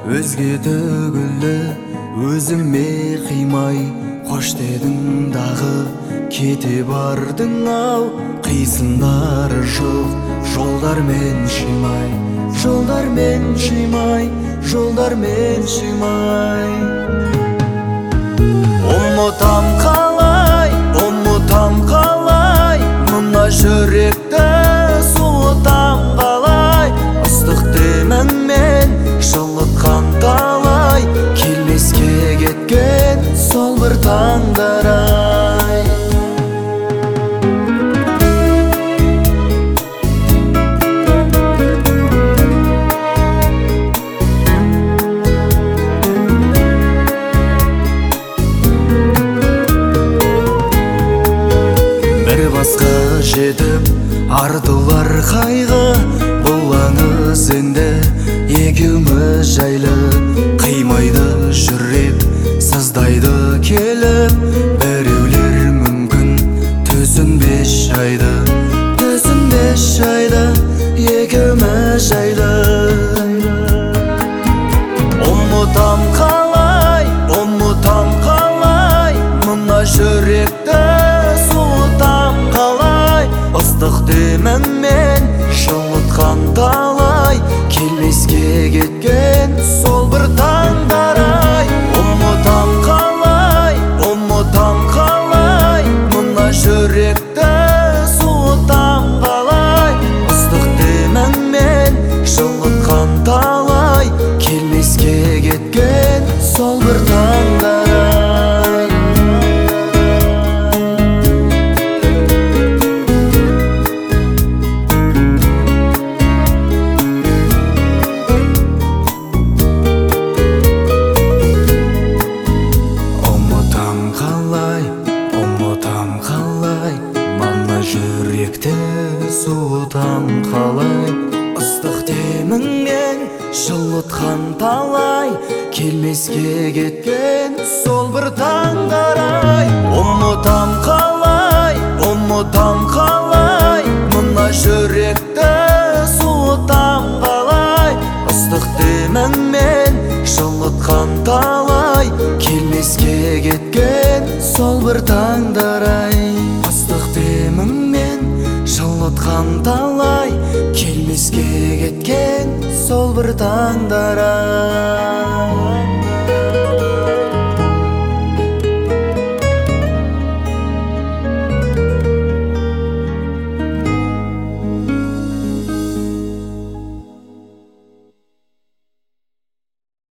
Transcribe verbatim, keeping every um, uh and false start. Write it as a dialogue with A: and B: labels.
A: Өзге төгілді өзіме қимай, қош дедің дағы кете бардың ау. Қисындары жоқ жолдармен шимай, жолдармен шимай, жолдармен шимай. Ұмытам қалай, ұмытам қалай, мына жүректі суытам қалай. Ыстық деміңмен жылытқан талай, келмеске кеткен сол бір таңдар-ай. Бір басқа жетіп артылар қайғы, бұл аңыз енді екеуміз жайлы. Қимайды жүрек, сыздайды келіп, біреулер мүмкін түсінбес жайды, түсінбес жайды, екеуміз жайлы. Ұмытам қалай, ұмытам қалай, мына жүректі суытам қалай. Ыстық деміңмен жылытқан талай, келмеске кеткен сол бір таңдар-ай. Ұмытам қалай, ұмытам қалай, мына жүректі суытам қалай. Ыстық деміңмен жылытқан талай, келмеске кеткен сол бір таңдар-ай. Жүректі суытам қалай, ыстық деміңмен жылытқан талай, келмеске кеткен сол бір таңдар-ай. Ұмытам қалай, ұмытам қалай, мына жүректі суытам қалай. Ыстық деміңмен жылытқан талай, келмеске кеткен сол бір таңдар-ай. Ыстық деміңмен жылытқан талай, келмеске кеткен сол бір таңдар-ай.